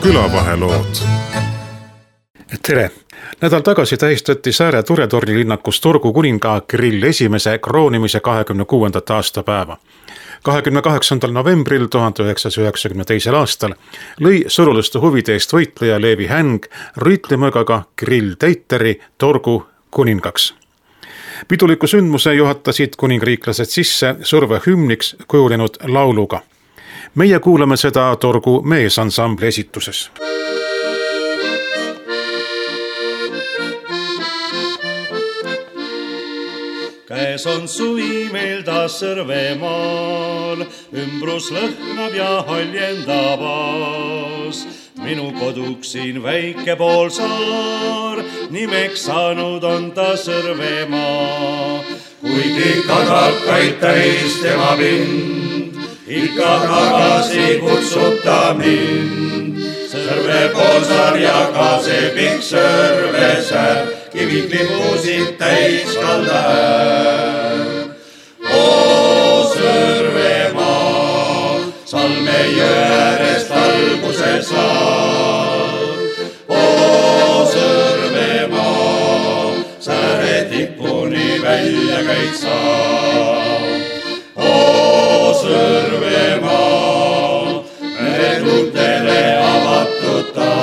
külavahelood. Tere! Nädal tagasi tähistati Sääre Turetorni linnakus Turgu kuninga Kirill I kroonimise 26. aastapäeva. 28. novembril 1992. aastal lõi surulaste huvide eest võitleja Leevi Häng rüütlimõõgaga Kirill Teiteri Turgu kuningaks. Piduliku sündmuse juhatasid kuningriiklased sisse surve hümniks kujunenud lauluga. Meie kuulame seda Turgu meesansambli esituses. Käes on suvi meil taas Sõrvemaal, ümbrus lõhnab ja haljendab aas. Minu koduks siin väike poolsaar, nimeks saanud on ta Sõrvemaa. Kuigi kadakaid täis tema pind, ikka tagasi kutsub ta mind. Sõrve poolsaar ja ka see pikk Sõrvesäär, kivid lipusid täis kalda äär. O Sõrvemaa, Salme jõe äärest alguse saab. O Sõrvemaa, Sääre tipuni välja käid saab. O Sõrvemaa, meretutele avatud ta.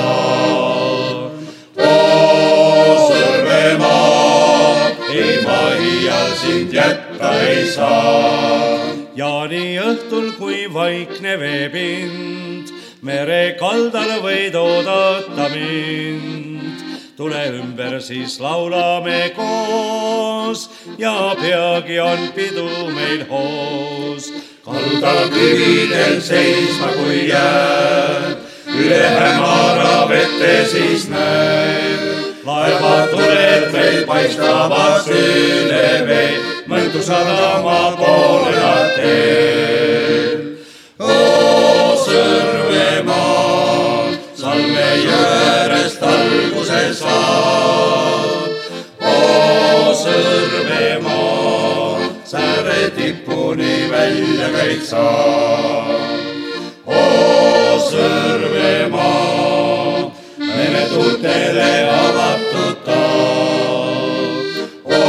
Sind jätta ei saa. Jaani õhtul, kui vaikne veepind, mere kaldal võid oodata mind. Tule ümber, siis laulame koos ja peagi on pidu meil hoos. Kaldal kividel seisma kui jääb, üle hämara vette siis näeb. Laevad tuled meil paistavad üle vee, Mõntu sadama poole nad teel. O Sõrvemaa, Salme jõe äärest alguse saab. O Sõrvemaa, Sääre tipuni välja käid saab. O Sõrvemaa, meretutele avatud ta. O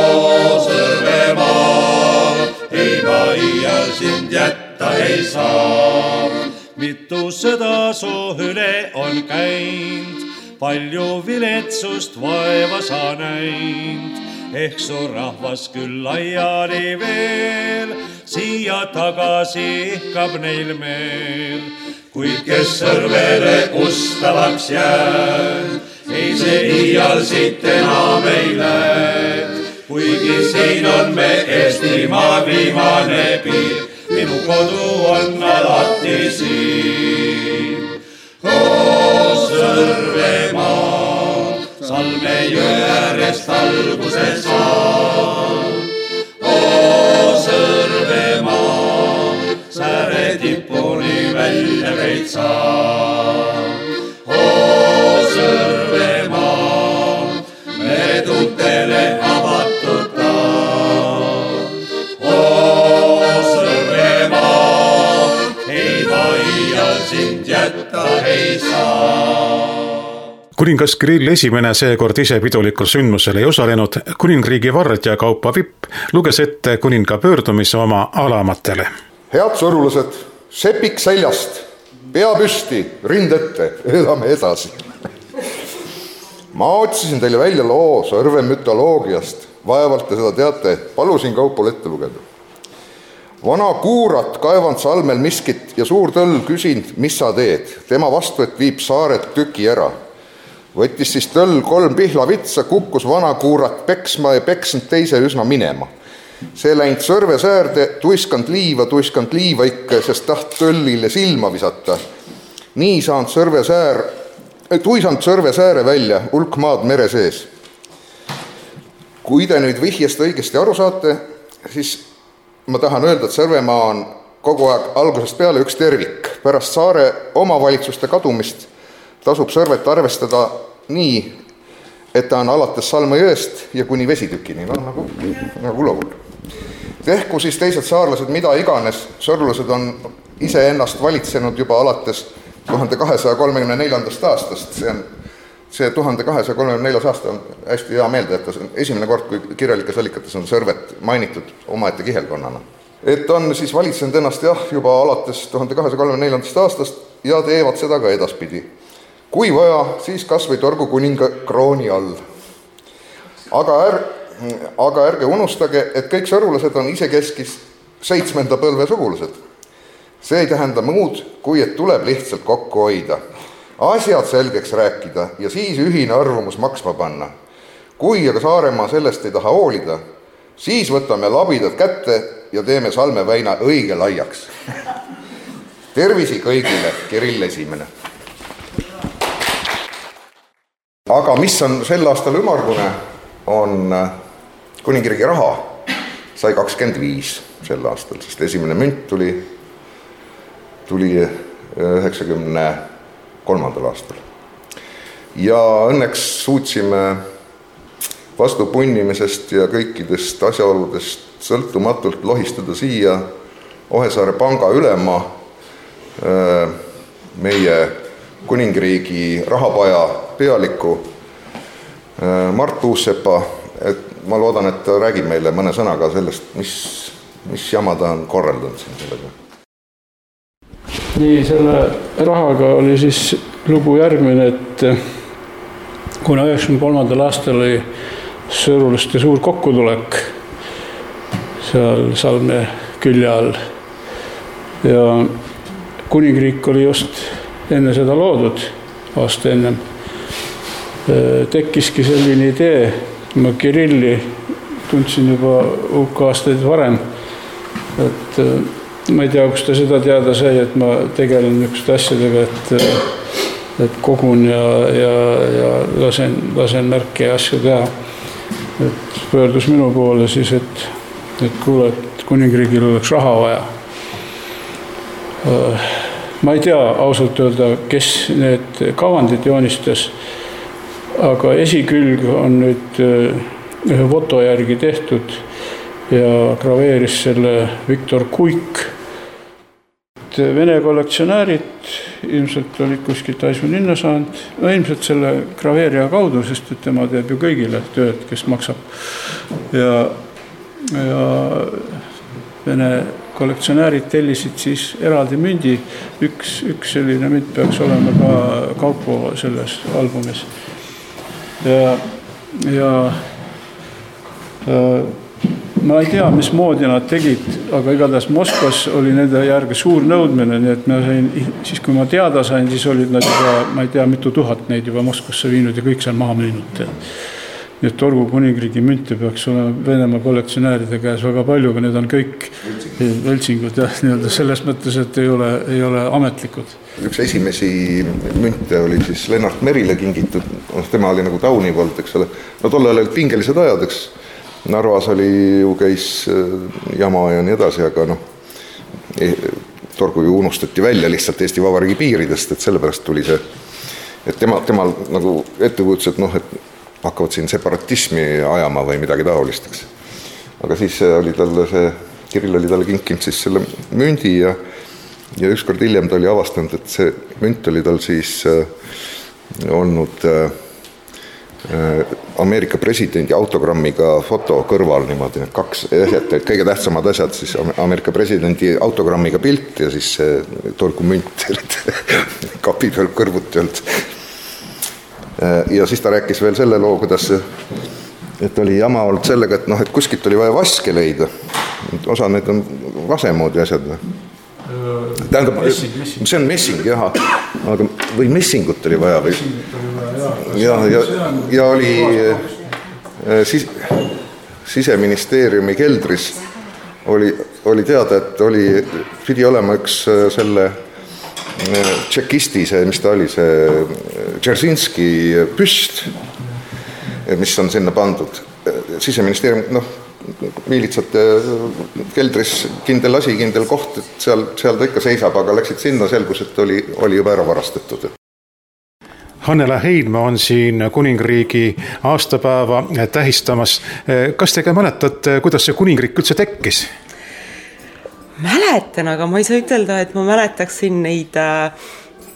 Sõrvemaa, ei ma iial sind jätta ei saa. Mitu sõda su üle on käinud, palju viletsust vaeva sa näinud. Ehk su rahvas küll laiali veel, siia tagasi ihkab neil meel. Kuid kes Sõrvele ustavaks jääb, ei see iial siit enam ei lähe. Kuigi siin on me Eestimaa viimane piir, minu kodu on alati siin. O Sõrvemaa, Salme jõe äärest alguse saab. O Sõrvemaa, Sääre tipuni välja käid saab. O Sõrvemaa, meretutele avatud ta. O Sõrvemaa, ei ma iial sind jätta ei saa. Kuningas Kirill I seekord ise pidulikul sündmusel ei osalenud. Kuningriigi vardja Kaupo Vipp luges ette kuninga pöördumise oma alamatele. Head sõrulased, sepik seljast, pea püsti, rind ette, elame edasi. Ma otsisin teile välja loo Sõrve mütoloogiast. Vaevalt te seda teate, palusin Kaupol ette lugeda. Vana kuurat kaevand salmel miskit ja suur tõll küsinud, mis sa teed. Tema vastu, et viib saaret tüki ära. Võttis siis tõll 3 pihlavitsa, kukkus vana kuurat peksma ja peksnud teise üsna minema. See läinud Sõrve säärde, tuiskand liiva ikka, sest taht tõllile silma visata. Nii saanud tuisand Sõrve sääre välja, hulk maad mere sees. Kui te nüüd vihjest õigesti aru saate, siis ma tahan öelda, et Sõrvemaa on kogu aeg algusest peale üks tervik. Pärast saare omavalitsuste kadumist tasub Sõrvet arvestada nii, et ta on alates Salme jõest ja kuni vesitükini, nagu lool. Tehku siis teised saarlased mida iganes, sõrlused on iseennast valitsenud juba alates 1234. aastast, see 1234. aasta on hästi hea meelde, et see on esimene kord, kui kirjalikes allikates on Sõrvet mainitud omaette kihelkonnana. Et on siis valitsenud ennast juba alates 1234. aastast ja teevad seda ka edaspidi. Kui vaja, siis kas või Torgu kuninga krooni all. Aga ärge unustage, et kõik sõrulased on isekeskis 7. põlve sugulased. See ei tähenda muud, kui et tuleb lihtsalt kokku hoida, asjad selgeks rääkida ja siis ühine arvamus maksma panna. Kui aga Saaremaa sellest ei taha hoolida, siis võtame labidad kätte ja teeme salmeväina õige laiaks. Tervisi kõigile, Kirill Esimene. Aga mis on sel aastal ümmargune, on kuningriigi raha sai 25 sel aastal, sest esimene münt tuli 93. aastal. Ja õnneks suutsime vastupunnimisest ja kõikidest asjaoludest sõltumatult lohistada siia Ohesaare panga ülema meie kuningriigi rahapaja pealiku Mart Uussepa, et ma loodan, et ta räägib meile mõne sõnaga sellest, mis jama ta on korraldanud siin sellega. Nii, selle rahaga oli siis lugu järgmine, et kuna 93. aastal oli sõrulaste suur kokkutulek seal Salme külje all ja kuningriik oli just enne seda loodud, aasta ennem, tekkiski selline idee, ma Kirilli tundsin juba hulk aastaid varem, et ma ei tea, kus ta seda teada sai, et ma tegelen niisuguste asjadega, et kogun ja lasen märke ja asju teha. Et pöördus minu poole siis, et kuule, et kuningriigil oleks raha vaja. Ma ei tea ausalt öelda, kes need kavandid joonistas, aga esikülg on nüüd ühe foto järgi tehtud ja graveeris selle Viktor Kuik. Vene kollektsionäärid ilmselt olid kuskilt Aisulinna saanud, ilmselt selle graveerija kaudu, sest et tema teeb ju kõigile tööd, kes maksab. Ja Vene kollektsionäärid tellisid siis eraldi mündi, üks selline münt peaks olema ka Kaupo selles albumis. Ja ma ei tea, mis moodi nad tegid, aga igatahes Moskvas oli nende järgi suur nõudmine, nii et ma sain, siis kui ma teada sain, siis olid nad juba, ma ei tea, mitu tuhat neid juba Moskvasse viinud ja kõik seal maha müünud. Nii et Torgu kuningriigi münte peaks olema Venemaa kollektsionääride käes väga palju, aga need on kõik võltsingud ja selles mõttes, et ei ole ametlikud. Üks esimesi münte oli siis Lennart Merile kingitud, tema oli nagu Taunivold, eks ole. No tolle olid pingelised ajad, eks. Narvas oli ju käis jama ja nii edasi, aga Torgu ju unustati välja lihtsalt Eesti Vabariigi piiridest, et sellepärast tuli see, et temal nagu ettekujutus, et et hakkavad siin separatismi ajama või midagi taolisteks. Aga siis oli talle Kirill oli talle kinkinud siis selle mündi ja ükskord hiljem ta oli avastanud, et see münt oli tal siis olnud Ameerika presidendi autogrammiga foto kõrval niimoodi, need kaks asjad, kõige tähtsamad asjad, siis Ameerika presidendi autogrammiga pilt ja siis Torgu münt kapi peal kõrvuti olnud. Ja siis ta rääkis veel selle loo, kuidas et oli jama olnud sellega, et kuskilt oli vaja vaske leida. Osa need on vasemoodi asjad. Tähendab, see on messing, jah, aga või messingut oli vaja või? Ja oli Siseministeeriumi keldris oli teada, et pidi olema üks selle tšekisti, mis ta oli, see Džerzinski püst, mis on sinna pandud. Siseministeerium, miilitsate keldris kindel asi, kindel koht, et seal ta ikka seisab, aga läksid sinna, selgus, et oli juba ära varastatud. Hannela Heinma on siin kuningriigi aastapäeva tähistamas. Kas te mäletate, kuidas see kuningriik üldse tekkis? Mäletan, aga ma ei saa ütelda, et ma mäletaksin neid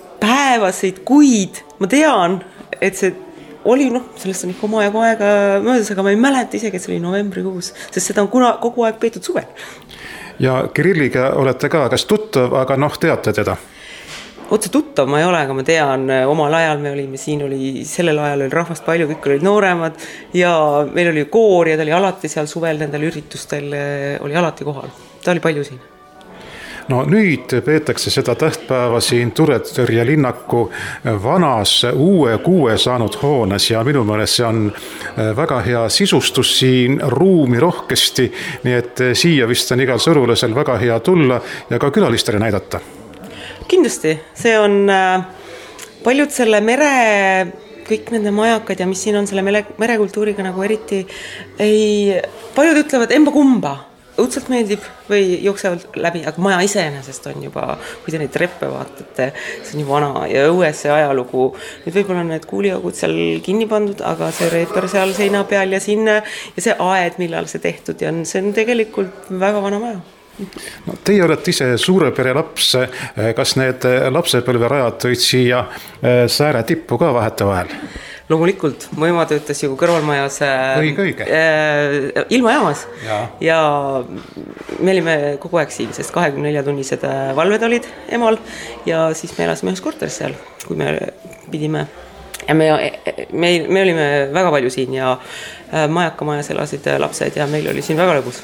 päevasid, kuid ma tean, et see oli, sellest on ikka omajagu aega möödas, aga ma ei mäleta isegi, et see oli novembrikuus, sest seda on kogu aeg peetud suvel. Ja Kirilliga olete ka kas tuttav, aga teate teda? Otse tuttav ma ei ole, aga ma tean, omal ajal me olime, sellel ajal oli rahvast palju, kõik olid nooremad ja meil oli koor ja ta oli alati seal suvel nendel üritustel, oli alati kohal. Ta oli palju siin. Nüüd peetakse seda tähtpäeva siin Turetõrje linnaku vanas uue 6 saanud hoones ja minu meelest see on väga hea sisustus siin, ruumi rohkesti, nii et siia vist on igal sõrulasel väga hea tulla ja ka külalistele näidata. Kindlasti, see on paljud selle kõik nende majakad ja mis siin on selle merekultuuriga nagu eriti paljud ütlevad emba kumba, õudselt meeldib või jooksevad läbi, aga maja iseenesest on juba, kui te neid treppe vaatate, see on ju vana ja õues see ajalugu. Nüüd võib-olla need kuuliaugud seal kinni pandud, aga see reeper seal seina peal ja sinna ja see aed, millal see tehtud ja see on tegelikult väga vana maja. Teie olete ise suure pere laps, kas need lapsepõlverajad tõid siia Sääre tippu ka vahetevahel? Loomulikult, mu ema töötas ju kõrvalmajas õige. Ilmajaamas ja me olime kogu aeg siin, sest 24-tunnised valved olid emal ja siis me elasime ühes korteris seal, kui me pidime ja me olime väga palju siin ja majakamajas elasid lapsed ja meil oli siin väga lõbus.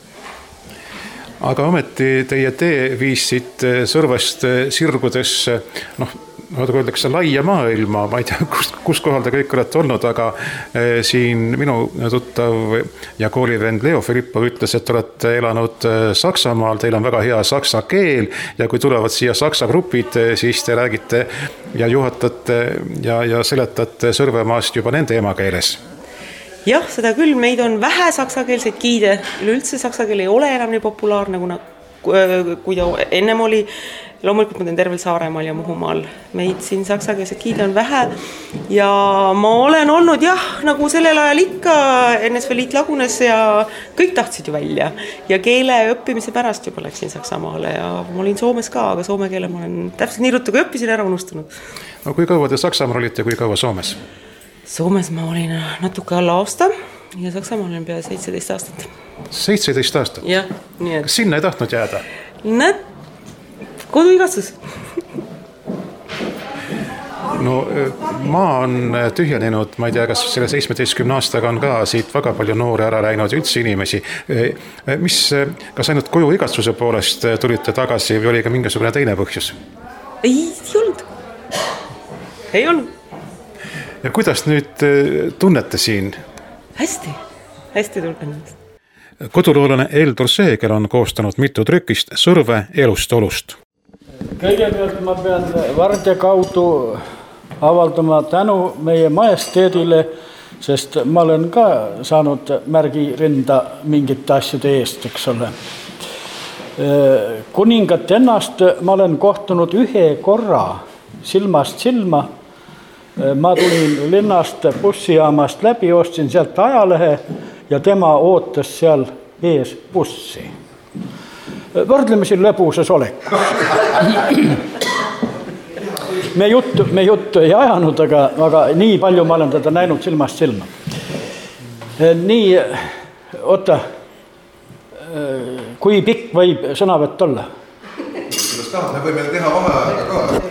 Aga ometi teie tee viisid Sõrvest sirgudes, nagu öeldakse, laia maailma, ma ei tea, kus kohal te kõik olete olnud, aga siin minu tuttav ja koolivend Leo Filippov ütles, et olete elanud Saksamaal, teil on väga hea saksa keel ja kui tulevad siia saksa grupid, siis te räägite ja juhatate ja seletate Sõrvemaast juba nende emakeeles. Jah, seda küll, meid on vähe saksakeelseid giide, üleüldse saksa keel ei ole enam nii populaarne, kui ta ennem oli. Loomulikult ma teen tervel Saaremaal ja Muhumaal. Meid siin saksakeelseid giide on vähe ja ma olen olnud nagu sellel ajal ikka NSV Liit lagunes ja kõik tahtsid ju välja ja keele õppimise pärast juba läksin Saksamaale ja ma olin Soomes ka, aga soome keele ma olen täpselt nii ruttu kui õppisin ära unustunud. Kui kaua te Saksamaal olite, kui kaua Soomes? Soomes ma olin natuke alla aasta ja Saksamaal olin pea 17 aastat. 17 aastat? Jah, nii et... Kas sinna ei tahtnud jääda? Koduigastus. Maa on tühjenenud, ma ei tea, kas selle 17 aastaga on ka siit väga palju noori ära läinud üldse inimesi. Kas ainult kojuigastuse poolest tulite tagasi või oli ka mingisugune teine põhjus? Ei olnud. Ei olnud. Ja kuidas nüüd tunnete siin? Hästi tunnen. Koduloolane Eldur Seeger on koostanud mitu trükist Sõrve elust olust. Kõigepealt ma pean Varde kaudu avaldama tänu meie majesteedile, sest ma olen ka saanud märgi rinda mingite asjade eest, eks ole. Kuningat ennast ma olen kohtunud ühe korra silmast silma. Ma tulin linnast bussijaamast läbi, ostsin sealt ajalehe ja tema ootas seal ees bussi. Võrdlemisi lõbusas olekus. Me juttu ei ajanud, aga nii palju ma olen teda näinud silmast silma. Nii, oota, kui pikk võib sõnavõtt olla? Kuidas tahab, me võime teha vaheaega ka.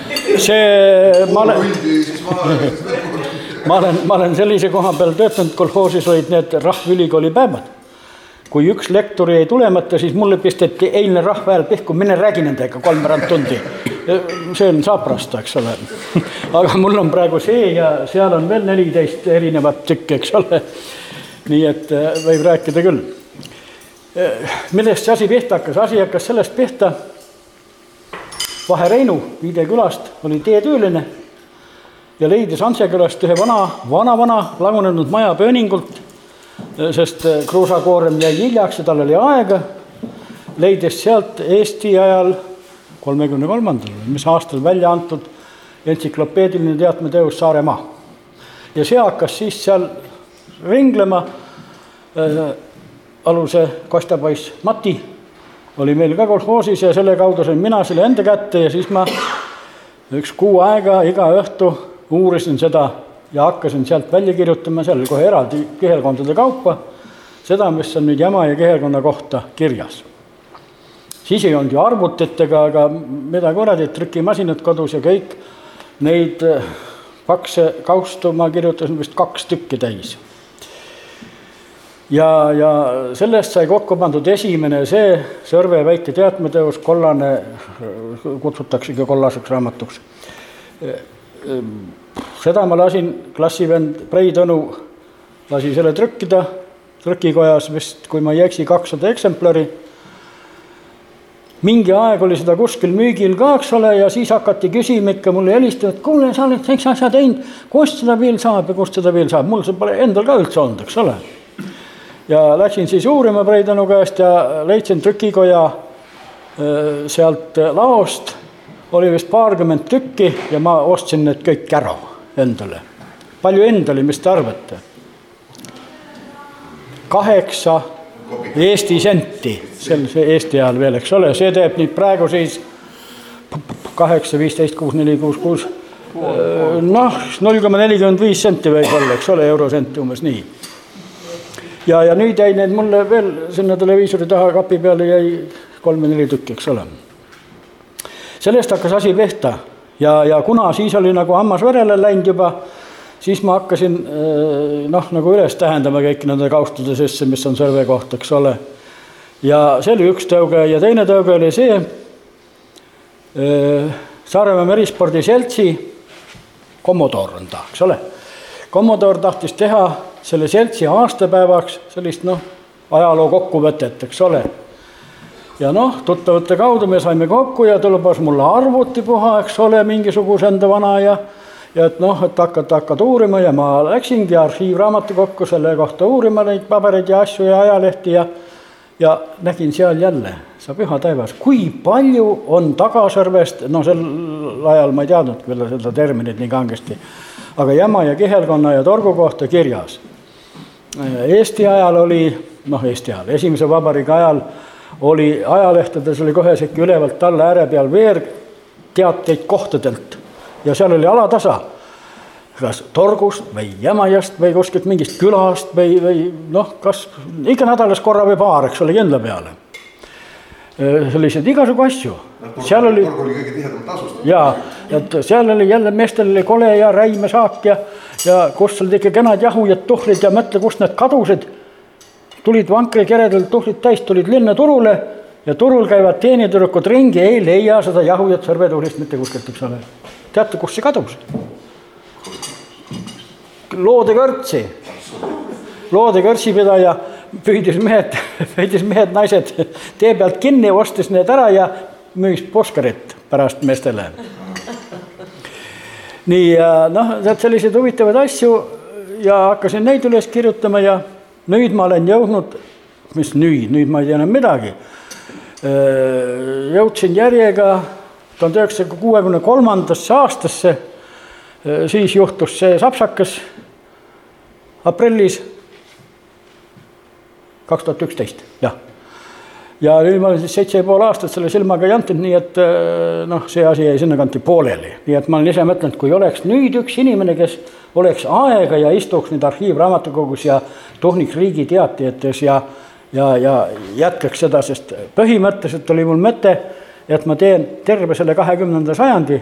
Ma olen sellise koha peal töötanud, kolhoosis olid need rahvülikooli päevad. Kui üks lektori ei tulemata, siis mulle pisteti eilne rahvahääl pihku, mine räägi nendega 3 tundi. See on saaprast, eks ole. Aga mul on praegu see ja seal on veel 14 erinevat tükki, eks ole. Nii et võib rääkida küll. Millest see asi pihta hakkas? Asi hakkas sellest pihta. Vahe Reinu Viide külast oli teetööline ja leidis Ansekülast ühe vana lagunenud maja pööningult, sest kruusakoorem jäi hiljaks ja tal oli aega. Leidis sealt Eesti ajal 33. mis aastal välja antud entsüklopeediline teatmeteos Saaremaa. Ja see hakkas siis seal ringlema. Aluse kostapoiss Mati oli meil ka kolhoosis ja selle kaudu sain mina selle enda kätte ja siis ma üks kuu aega iga õhtu uurisin seda ja hakkasin sealt välja kirjutama seal kohe eraldi kihelkondade kaupa seda, mis on nüüd jama ja kihelkonna kohta kirjas. Siis ei olnud ju arvutitega, aga mida kuradi, trükimasinad kodus ja kõik neid pakse kaustu ma kirjutasin vist 2 tükki täis. Ja sellest sai kokku pandud esimene see Sõrve väike teatmeteos, kollane, kutsutaksegi kollaseks raamatuks. Seda ma lasin, klassivend Prei Tõnu lasi selle trükkida, trükikojas vist, kui ma ei eksi, 200 eksemplari. Mingi aeg oli seda kuskil müügil ka, eks ole, ja siis hakati küsima ikka mulle helistama, et kuule, sa oled üks asja teinud, kust seda veel saab ja kust seda veel saab. Mul see pole endal ka üldse olnud, eks ole. Ja läksin siis uurima Prei Tõnu käest ja leidsin trükikoja sealt laost, oli vist 20 tükki ja ma ostsin need kõik ära endale. Palju endale, mis te arvate? 8 Eesti senti, see Eesti ajal veel, eks ole, see teeb nüüd praegu siis 8, 15, 6, 4, 6, 6, noh, 0,45 senti võib olla, eks ole, eurosenti umbes nii. Ja nüüd jäi need mulle veel sinna televiisori taha kapi peale jäi 3-4 tükki, eks ole. Sellest hakkas asi pehta ja kuna siis oli nagu hammas verele läinud juba, siis ma hakkasin nagu üles tähendama kõik nende kaustude sisse, mis on Sõrve kohta, eks ole. Ja see oli üks tõuge ja teine tõuge oli see Saaremaa Merispordi seltsi Commodore on ta, eks ole. Commodore tahtis teha selle seltsi aastapäevaks sellist ajaloo kokkuvõtet, eks ole. Ja tuttavate kaudu me saime kokku ja tulebas mulle arvutipuha, eks ole, mingisuguse enda vana ja et hakkad uurima ja ma läksingi arhiivraamatu kokku selle kohta uurima neid pabereid ja asju ja ajalehti ja nägin seal jälle, sa püha taevas, kui palju on Tagasõrvest, sel ajal ma ei teadnud küll seda terminit nii kangesti, aga jama ja kihelkonna ja torgu kohta kirjas. Eesti ajal oli, Eesti ajal, esimese vabariigi ajal oli ajalehtedes oli kohe sekki ülevalt alla ääre peal veerteateid kohtadelt. Ja seal oli alatasa, kas torgust või Jämajast või kuskilt mingist külast või kas ikka nädalas korra või paar, eks ole, kindla peale. Sellised igasugu asju. Seal oli kõige tihedamalt asustada. Jaa, et seal oli jälle meestel oli kole ja räimesaak ja kus olid ikka kenad jahujad, tuhlid ja mõtle, kust need kadusid. Tulid vankri keredelt tuhlid täis, tulid linna turule ja turul käivad teenitüdrukud ringi, ei leia seda jahujat Sõrve tuhlist mitte kuskilt, eks ole. Teate, kus see kadus? Loodekõrtsi pidaja püüdis mehed, naised tee pealt kinni, ostis need ära ja müüs poskarit pärast meestele. Nii, sellised huvitavad asju ja hakkasin neid üles kirjutama ja nüüd ma olen jõudnud, mis nüüd ma ei tea enam midagi, jõudsin järjega 1963. aastasse, siis juhtus see sapsakas aprillis 2011, jah. Ja nüüd ma olen siis 7,5 aastat selle silmaga jantinud, nii et see asi jäi sinna kanti pooleli. Nii et ma olen ise mõtlenud, kui oleks nüüd üks inimene, kes oleks aega ja istuks nüüd arhiivraamatukogus ja tuhniks riigi teatijates ja jätkaks seda, sest põhimõtteliselt oli mul mõte, et ma teen terve selle 20. sajandi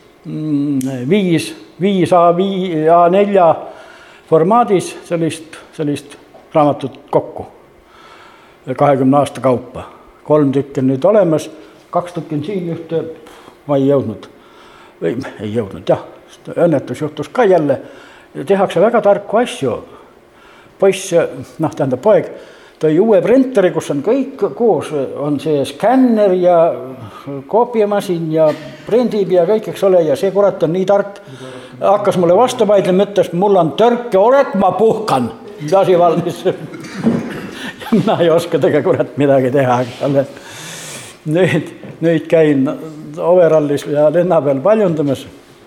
5 A4 formaadis sellist raamatut kokku 20 aasta kaupa. 3 tükki on nüüd olemas, 2 tükki on siin ühte, ma ei jõudnud, jah, õnnetus juhtus ka jälle, tehakse väga tarku asju. Poiss, poeg, tõi uue printeri, kus on kõik koos, on see skänner ja koopiamasin ja prindib ja kõik, eks ole, ja see kurat on nii tark. Hakkas mulle vastu vaidlema, ütles, mul on törke olek, ma puhkan. Asi valmis. Ma ei oska tega kurat midagi teha. Nüüd käin overallis ja linna peal paljundamas.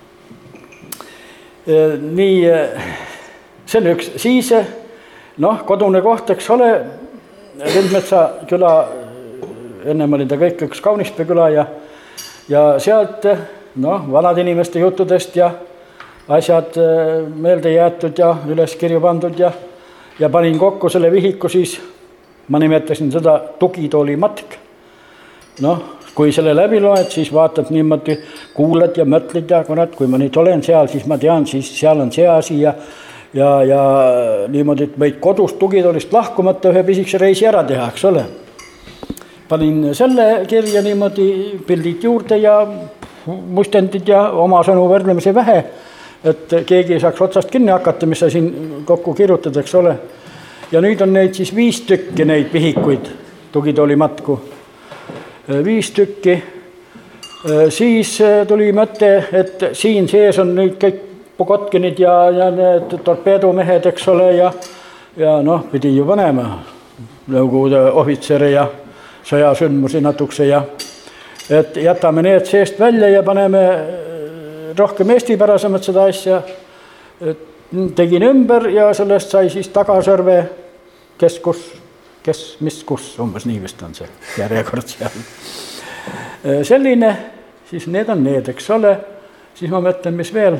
Nii, see on üks. Siis, kodune koht, eks ole, Lindmetsa küla, ennem oli ta kõik üks Kaunispea küla ja sealt noh, vanad inimeste juttudest ja asjad meelde jäetud ja üles kirju pandud ja panin kokku selle vihiku, siis ma nimetasin seda tugitooli matk. Noh, kui selle läbi loed, siis vaatad niimoodi, kuulad ja mõtled ja kurat, kui ma nüüd olen seal, siis ma tean, siis seal on see asi ja niimoodi, et võid kodust tugitoolist lahkumata ühe pisikese reisi ära teha, eks ole. Panin selle kirja niimoodi, pildid juurde ja mustendid ja oma sõnu võrdlemise vähe, et keegi ei saaks otsast kinni hakata, mis sa siin kokku kirjutad, eks ole. Ja nüüd on neid siis 5 tükki neid vihikuid, tugitooli matku. 5 tükki. Siis tuli mõte, et siin sees on nüüd kõik Pogotkinid ja need torpeedomehed, eks ole, ja noh, pidi ju panema Nõukogude ohvitsere ja sõjasündmusi natukse ja et jätame need seest välja ja paneme rohkem eestipärasemalt seda asja. Tegin ümber ja sellest sai siis Tagasõrve keskus, mis kus, umbes nii vist on see järjekord seal. Selline, siis need on need, eks ole, siis ma mõtlen, mis veel.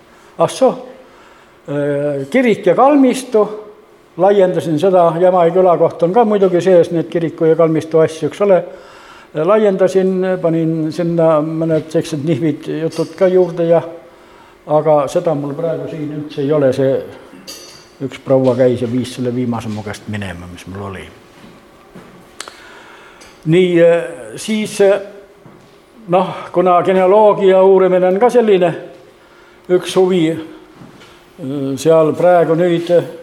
Kirik ja kalmistu, laiendasin seda, Jämai külakoht on ka muidugi sees, need kiriku ja kalmistu asju, eks ole. Laiendasin, panin sinna mõned sellised nihvid jutud ka juurde aga seda mul praegu siin üldse ei ole, see üks proua käis ja viis selle viimase mu käest minema, mis mul oli. Nii, siis noh, kuna genealoogia uurimine on ka selline üks huvi, seal praegu nüüd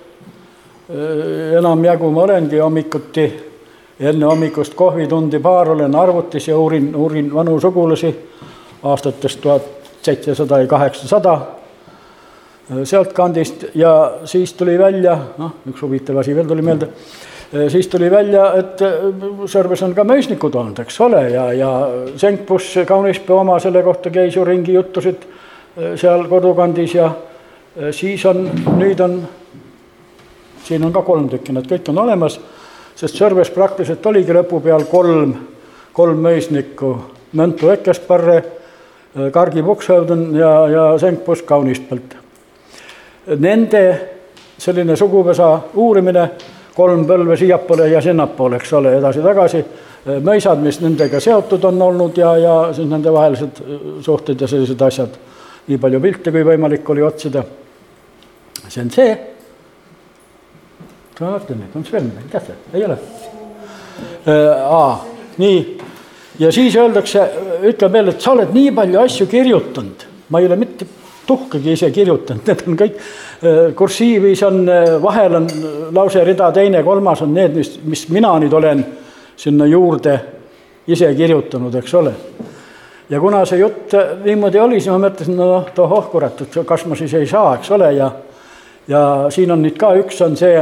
enamjagu ma olengi hommikuti, enne hommikust kohvitundi paar olen arvutis ja uurin vanu sugulasi aastatest 1700 ja 800 sealt kandist ja siis tuli välja, üks huvitav asi veel tuli meelde, siis tuli välja, et Sõrves on ka möisnikud olnud, eks ole, ja Senkbus Kaunispea oma selle kohta käis ju ringi juttusid seal kodukandis ja siis nüüd on, siin on ka 3 tükki, nad kõik on olemas, sest Sõrves praktiliselt oligi lõpu peal 3 möisnikku, Möntu Ekesparre, Kargi Pukshõuden ja Senkbus Kaunispealt. Nende selline sugupesa uurimine, 3 põlve siiapoole ja sinnapoole, eks ole, edasi-tagasi, möisad, mis nendega seotud on olnud ja siis nende vahelised suhted ja sellised asjad, nii palju pilte, kui võimalik oli otsida. See on see. On see veel midagi, tead see? Ei ole? Nii. Ja siis öeldakse, ütleb veel, et sa oled nii palju asju kirjutanud. Ma ei ole mitte tuhkagi ise kirjutanud. Need on kõik kursiivis on, vahel on lause rida, teine, 3 on need, mis mina nüüd olen sinna juurde ise kirjutanud, eks ole. Ja kuna see jutt niimoodi oli, siis ma mõtlesin, tohoh kurat, kas ma siis ei saa, eks ole, ja siin on nüüd ka üks on see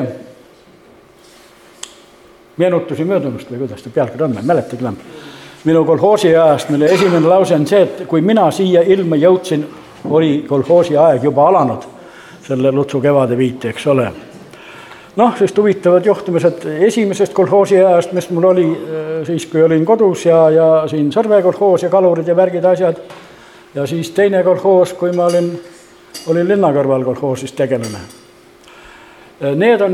meenutusi möödumust või kuidas ta pealkiri on, mäletagi lämb. Minu kolhoosi ajast, mille esimene lause on see, et kui mina siia ilma jõudsin, oli kolhoosi aeg juba alanud selle Lutsu kevade viite, eks ole. Noh, siis huvitavad juhtumised esimesest kolhoosi ajast, mis mul oli siis, kui olin kodus ja siin Sõrve kolhoos ja kalurid ja värgid asjad. Ja siis teine kolhoos, kui ma olin Linnakõrval kolhoosis tegelane. Need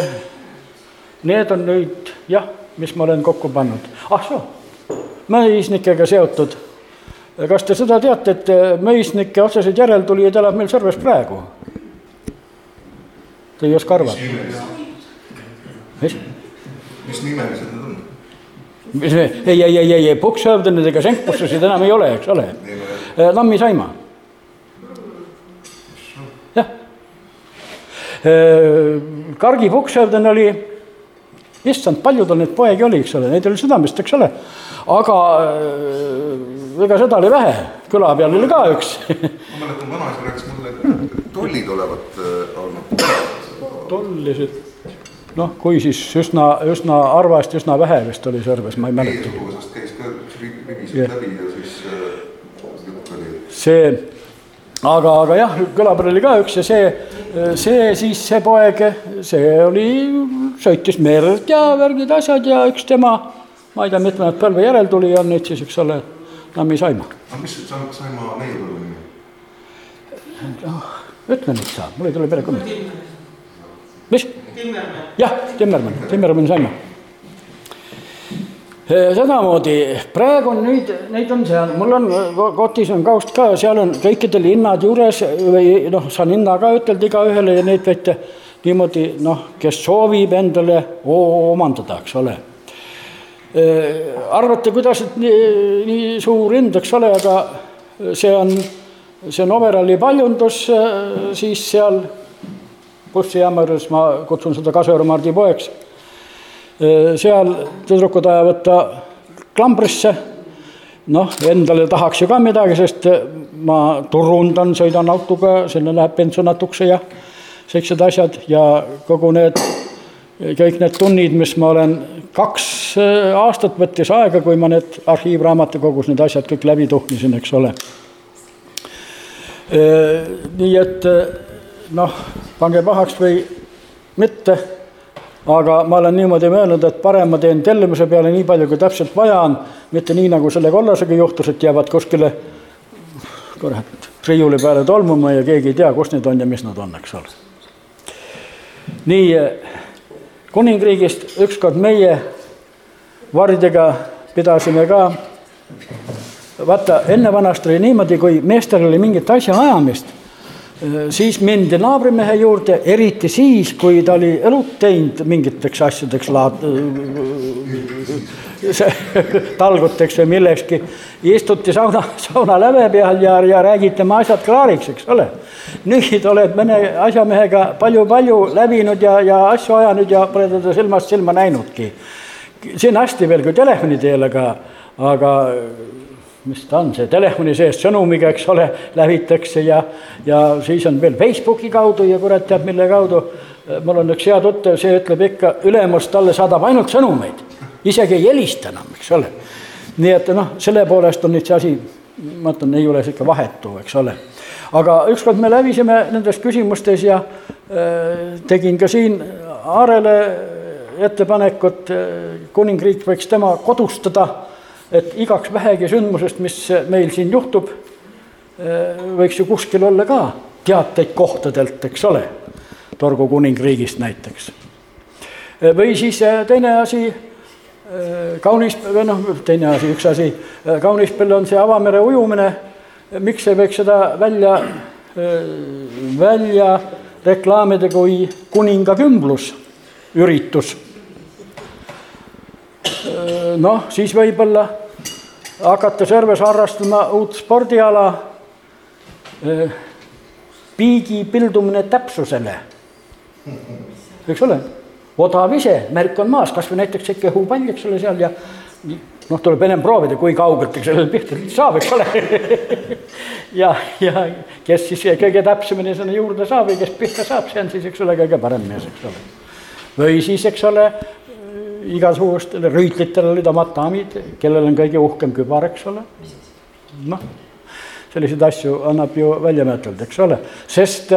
on nüüd, jah, mis ma olen kokku pannud. Möisnikega seotud. Kas te seda teate, et möisnike otseseid järeltulijad elab meil Sõrves praegu? Te ei oska arvata. Mis nimelised need on? Ei, Pukshõuden ega Senkbussusid enam ei ole, eks ole. Lammi Saima. Jah. Kargi Pukshõuden oli, issand, paljud on need poegi oli, eks ole, neid oli südamest, eks ole. Aga ega seda oli vähe, küla peal oli ka üks. Ma mäletan, vanaisa rääkis mulle, tollid olevat olnud. Tollisid, noh, kui siis üsna arvast, üsna vähe vist oli Sõrves, ma ei mäleta. Sugusest käis ka rivised läbi ja siis jutt oli. See, aga jah, külapäeval oli ka üks ja see poeg, see oli, sõitis merd ja värgid asjad ja üks tema, ma ei tea, mitmed põlve järel tuli on nüüd siis, eks ole, Tammi Saima. Aga mis Saima neiu tuli nimi? Ütle nüüd sa, mul ei tule pere kommi. Mis? Jah, Timmermann Saima. Sedamoodi, praegu on neid on seal, mul on kotis on kaust ka, seal on kõikidel hinnad juures või saan hinna ka ütelda iga ühele ja neid võite niimoodi, kes soovib endale omandada, eks ole. Arvate, kuidas nii suur hind, eks ole, aga see on Overali paljundus, siis seal bussijaama juures, ma kutsun seda Kasööru-Mardi poeks, seal tüdrukud ajavad ta klambrisse, endale tahaks ju ka midagi, sest ma turundan, sõidan autoga, selle läheb pensionatukse ja sellised asjad ja kõik need tunnid, mis ma olen 2 aastat võttis aega, kui ma need arhiivraamatukogus need asjad kõik läbi tuhnisin, eks ole. Nii et pange pahaks või mitte, aga ma olen niimoodi mõelnud, et parem ma teen tellimuse peale nii palju, kui täpselt vaja on, mitte nii nagu selle kollasega juhtus, et jäävad kuskile riiuli peale tolmuma ja keegi ei tea, kus need on ja mis nad on, eks ole. Nii Kuningriigist ükskord meie Vardega pidasime ka, vaata enne vanast oli niimoodi, kui meestel oli mingit asja ajamist, siis mindi naabrimehe juurde, eriti siis, kui ta oli elut teinud mingiteks asjadeks talguteks või millekski, istuti sauna läve peal ja räägitame asjad klaariks, eks ole. Nüüd oled mõne asjamehega palju läbinud ja asju ajanud ja pole teda silmast silma näinudki. See on hästi veel kui telefoni teel, aga mis ta on, see telefoni sees sõnumiga, eks ole, lävitakse ja siis on veel Facebooki kaudu ja kurat teab mille kaudu. Mul on üks hea tuttav, see ütleb ikka, ülemus talle saadab ainult sõnumeid, isegi ei helista enam, eks ole. Nii et selle poolest on nüüd see asi, ma ütlen, ei ole ikka vahetu, eks ole. Aga ükskord me lävisime nendes küsimustes ja tegin ka siin Aarele ettepanekut, Kuningriik võiks tema kodustada, et igaks vähegi sündmusest, mis meil siin juhtub, võiks ju kuskil olla ka teateid kohtadelt, eks ole, Torgu Kuningriigist näiteks. Või siis teine asi, üks asi, Kaunispõll on see avamere ujumine, miks ei võiks seda välja reklaamida kui kuningakümblus üritus. Siis võib-olla hakata Sõrves harrastama uut spordiala, piigi pildumine täpsusele. Eks ole, odav ise, märk on maas, kas või näiteks ikka õhupall, eks ole seal ja tuleb ennem proovida, kui kaugelt sellel pihta saab, eks ole. ja kes siis kõige täpsemini selle juurde saab või kes pihta saab, see on siis, eks ole, kõige parem mees, eks ole. Või siis, eks ole, igasugustele rüütlitele olid omad daamid, kellel on kõige uhkem kübar, eks ole. Selliseid asju annab ju välja mõtled, eks ole. Sest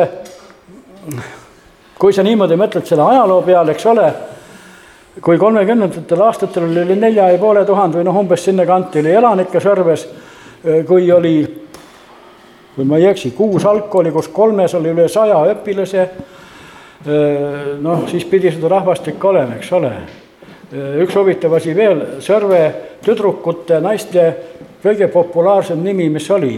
kui sa niimoodi mõtled selle ajaloo peale, eks ole, kui 30. aastatel oli 4500 või umbes sinna kanti oli elanikke Sõrves, kui ma ei eksi, 6 algkooli, kus 3 oli üle 100 õpilase, siis pidi seda rahvastik olema, eks ole. Üks huvitav asi veel, Sõrve tüdrukute, naiste kõige populaarsem nimi, mis oli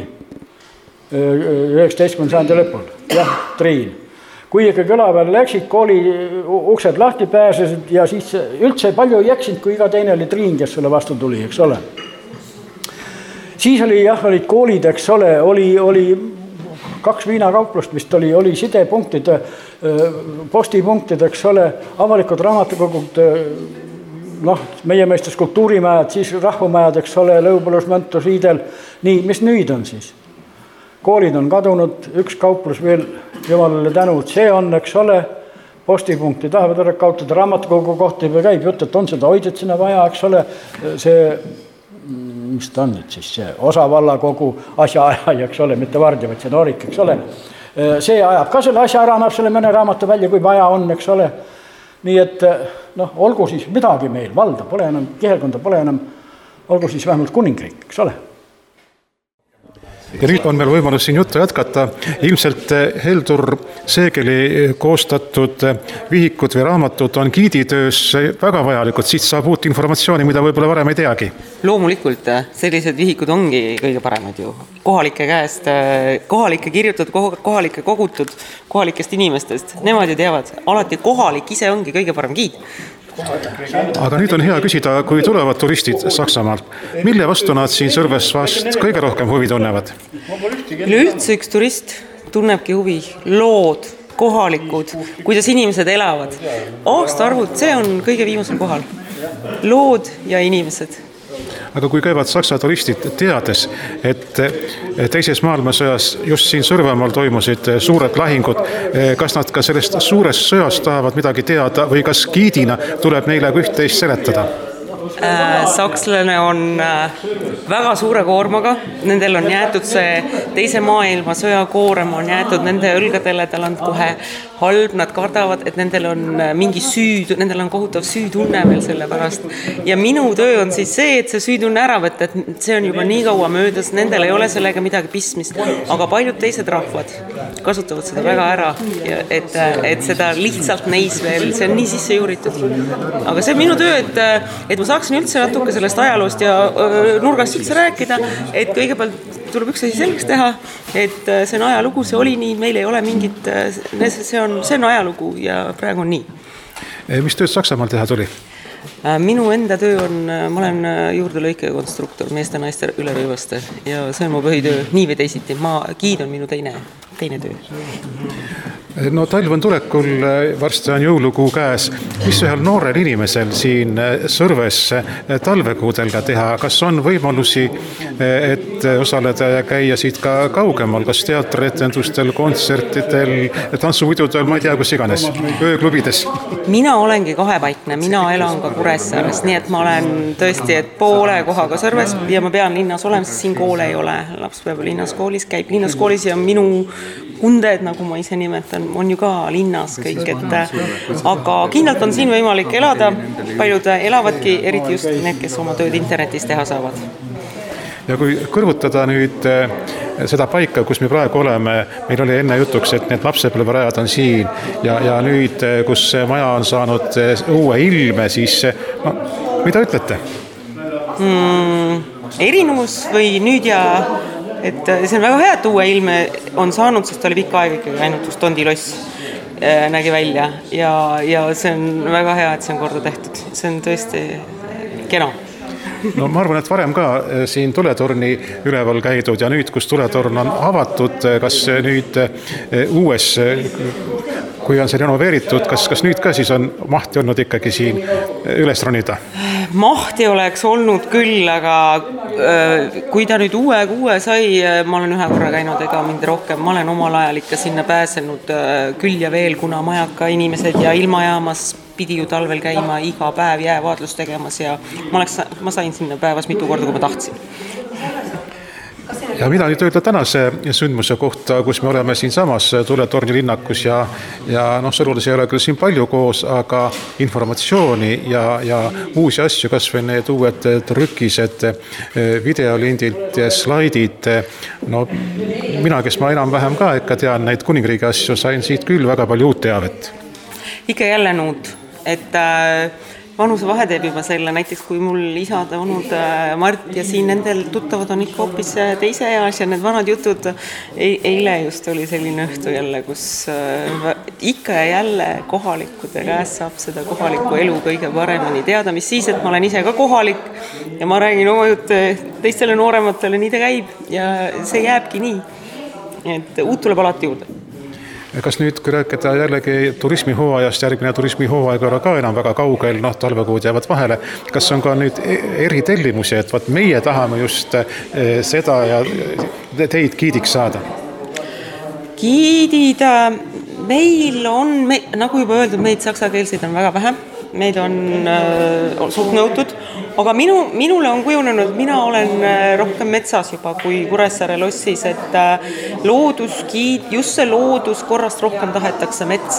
19. sajandi lõpul, jah, Triin. Kui ikka küla peal läksid, kooli uksed lahti pääsesid ja siis üldse palju ei eksinud, kui iga teine oli Triin, kes selle vastu tuli, eks ole. Siis olid koolid, eks ole, oli 2 viinakauplust, vist oli sidepunktid, postipunktid, eks ole, avalikud raamatukogud, meie mõistes kultuurimajad, siis rahvamajad, eks ole, Lõupõlus, Mõntus, Hiidel. Nii, mis nüüd on siis? Koolid on kadunud, üks kauplus veel, jumalale tänu, see on, eks ole, postipunkti tahavad ära kaotada, raamatukogu kohta juba käib jutt, et on seda hoidjat sinna vaja, eks ole, see, mis ta on nüüd siis, see osavallakogu asjaaja, eks ole, mitte Vardi, vaid see Noorik, eks ole, see ajab ka selle asja ära, annab selle mõne raamatu välja, kui vaja on, eks ole. Nii et olgu siis midagi meil, valda pole enam, kihelkonda pole enam, olgu siis vähemalt Kuningriik, eks ole. ja nüüd on meil võimalus siin juttu jätkata. Ilmselt Heldur Seegeli koostatud vihikud või raamatud on giiditöös väga vajalikud, siit saab uut informatsiooni, mida võib-olla varem ei teagi. Loomulikult sellised vihikud ongi kõige paremad ju. Kohalike käest, kohalike kirjutatud, kohalike kogutud, kohalikest inimestest. Nemad ju teavad, alati kohalik ise ongi kõige parem giid. Aga nüüd on hea küsida, kui tulevad turistid Saksamaalt, mille vastu nad siin Sõrves vast kõige rohkem huvi tunnevad? Üleüldse üks turist tunnebki huvi, lood, kohalikud, kuidas inimesed elavad. Aastaarvud, see on kõige viimasel kohal. Lood ja inimesed. Aga kui käivad saksa turistid teades, et teises maailmasõjas just siin Sõrvemaal toimusid suured lahingud, kas nad ka sellest suurest sõjast tahavad midagi teada või kas giidina tuleb neile üht-teist seletada? Sakslane on väga suure koormaga, nendel on jäetud see teise maailmasõja koorem on jäetud nende õlgadele, tal on kohe halb, nad kardavad, et nendel on mingi süüd, nendel on kohutav süütunne veel selle pärast. Ja minu töö on siis see, et see süütunne ära võtta, et see on juba nii kaua möödas, nendel ei ole sellega midagi pistmist, aga paljud teised rahvad kasutavad seda väga ära, et seda lihtsalt neis veel, see on nii sisse juuritud. Aga see on minu töö, et ma saaksin üldse natuke sellest ajaloost ja nurgast üldse rääkida, et kõigepealt tuleb üks asi selgeks teha, et see on ajalugu, see oli nii, meil ei ole mingit, see on ajalugu ja praegu on nii. Mis tööd Saksamaal teha tuli? Minu enda töö on, ma olen juurdelõike konstruktor, meeste-naiste ülerõivaste ja see on mu põhitöö, nii või teisiti, giid on minu teine töö. No talv on tulekul, varsti on jõulukuu käes. Mis ühel noorel inimesel siin Sõrves talvekuudel ka teha? Kas on võimalusi, et osaleda ja käia siit ka kaugemal, kas teatretendustel, kontsertidel, tantsuvidudel, ma ei tea, kus iganes, ööklubides? Mina olengi kahepaikne, mina elan ka Kuressaares, nii et ma olen tõesti, et poole kohaga Sõrves ja ma pean linnas olema, sest siin koole ei ole. Laps peab linnas koolis, käib linnas koolis ja minu kunded, nagu ma ise nimetan, on ju ka linnas kõik, aga kindlalt on siin võimalik elada, paljud elavadki, eriti just need, kes oma tööd internetis teha saavad. Ja kui kõrvutada nüüd seda paika, kus me praegu oleme, meil oli enne jutuks, et need lapsepõlverajad on siin ja nüüd, kus maja on saanud uue ilme, siis mida ütlete? Erinevus või nüüd ja et see on väga hea, et uue ilme on saanud, sest oli pikka aega ikkagi ainult just Tondiloss nägi välja ja see on väga hea, et see on korda tehtud. See on tõesti kena. No ma arvan, et varem ka siin tuletorni üleval käidud ja nüüd, kus tuletorn on avatud, kas nüüd uues, kui on see renoveeritud, kas nüüd ka siis on mahti olnud ikkagi siin üles ronida? Mahti oleks olnud küll, aga kui ta nüüd uue sai, ma olen ühe korra käinud, ega mind rohkem, ma olen omal ajal ikka sinna pääsenud küll ja veel, kuna majaka inimesed ja ilmajaamas pidi ju talvel käima iga päev jäävaadlust tegemas ja ma sain sinna päevas mitu korda, kui ma tahtsin. Ja mida nüüd öelda tänase sündmuse kohta, kus me oleme siin samas tuletorni linnakus ja Sõrulis ei ole küll siin palju koos, aga informatsiooni ja uusi asju, kas või need uued trükised, videolindilt ja slaidid, mina, kes ma enam-vähem ka ikka tean neid kuningriigi asju, sain siit küll väga palju uut teavet. Ikka jälle nuud, et vanuse vahe teeb juba selle, näiteks kui mul isad onud Mart ja siin nendel tuttavad on ikka hoopis teise eas ja need vanad jutud, eile just oli selline õhtu jälle, kus ikka ja jälle kohalikude käest saab seda kohaliku elu kõige paremini teada, mis siis, et ma olen ise ka kohalik ja ma räägin oma jutte teistele noorematele, nii ta käib ja see jääbki nii, et uut tuleb alati juurde. Kas nüüd, kui rääkida jällegi turismihooajast, järgmine turismihooaeg ei ole ka enam väga kaugel, talvekuud jäävad vahele, kas on ka nüüd eritellimusi, et meie tahame just seda ja teid giidiks saada? Giidid, meil on, nagu juba öeldud, meid saksakeelseid on väga vähe, meid on suht nõutud, aga minule on kujunenud, mina olen rohkem metsas juba kui Kuressaare lossis, et loodusgiid, just see loodus korrast rohkem tahetakse metsa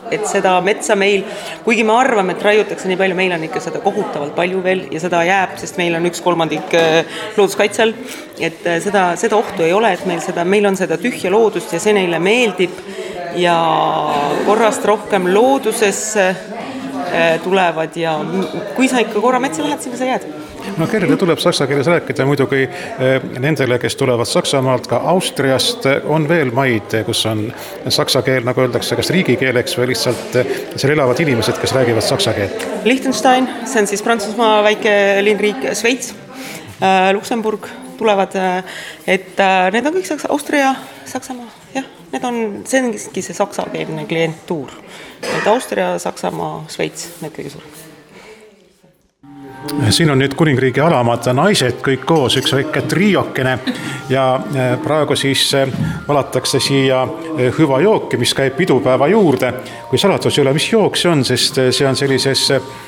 et seda metsa meil, kuigi me arvame, et raiutakse nii palju, meil on ikka seda kohutavalt palju veel ja seda jääb, sest meil on 1/3 looduskaitsel, et seda ohtu ei ole, et meil on seda tühja loodust ja see neile meeldib ja korrast rohkem loodusesse tulevad ja kui sa ikka korra metsa lähed, sinna sa jääd. No kellele tuleb saksa keeles rääkida, muidugi nendele, kes tulevad Saksamaalt, ka Austriast on veel maid, kus on saksa keel, nagu öeldakse, kas riigikeeleks või lihtsalt seal elavad inimesed, kes räägivad saksa keelt. Liechtenstein, see on siis Prantsusmaa väike linnriik, Šveits, Luksemburg tulevad, et need on kõik Austria, Saksamaa, jah, see ongi see saksakeelne klientuur. Et Austria, Saksamaa, Šveits, need kõige suurem. Siin on nüüd kuningriigi alamad naised kõik koos, üks väike triokene ja praegu siis valatakse siia hüva jooki, mis käib pidupäeva juurde. Kui salatus ei ole, mis jook see on, sest see on sellises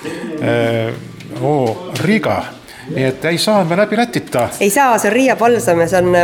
Riga. Nii et ei saa me läbi Lätita. Ei saa, see on Riia palsam ja see on